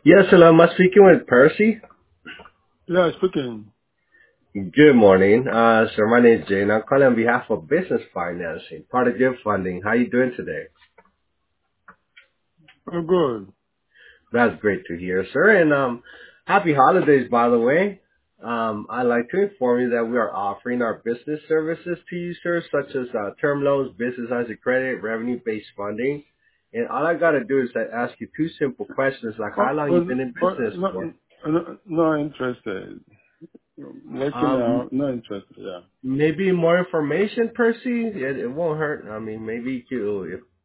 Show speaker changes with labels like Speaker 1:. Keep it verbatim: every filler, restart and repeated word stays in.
Speaker 1: Yes, hello. Am I speaking with Percy?
Speaker 2: Yeah, speaking.
Speaker 1: Good morning. Uh, sir, my name is Jane. I'm calling on behalf of Business Financing, part of Give Funding. How you doing today?
Speaker 2: I'm good.
Speaker 1: That's great to hear, sir. And um, happy holidays, by the way. Um, I'd like to inform you that we are offering our business services to you, sir, such as uh, term loans, business lines of credit, revenue-based funding. And all I got to do is uh, ask you two simple questions, like
Speaker 2: Oh,
Speaker 1: how long you
Speaker 2: oh,
Speaker 1: been in
Speaker 2: oh,
Speaker 1: business for?
Speaker 2: no, no, not interested. Looking
Speaker 1: Um,
Speaker 2: out, not interested. Yeah.
Speaker 1: Maybe more information, Percy. It, it won't hurt. I mean, maybe you, if